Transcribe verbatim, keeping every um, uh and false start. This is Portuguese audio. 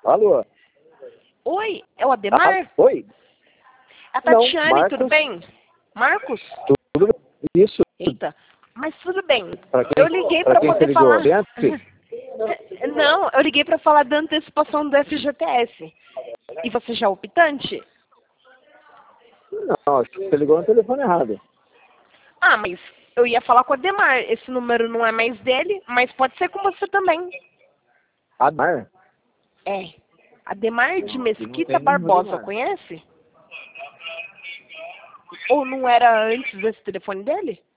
Alô? Oi, é o Ademar? Ah, oi? É a Tatiane, Não, Marcos. tudo bem? Marcos? Tudo bem? Isso. Eita, mas tudo bem. Pra quem, Eu liguei pra para quem você poder ligou? falar... Beatriz? Não, eu liguei para falar da antecipação do F G T S. E você já é optante? Não, acho que você ligou no telefone errado. Ah, mas eu ia falar com o Ademar. Esse número não é mais dele, mas pode ser com você também. Ademar? É. Ademar de Mesquita tem Barbosa, Ademar. conhece? Ou não era antes desse telefone dele?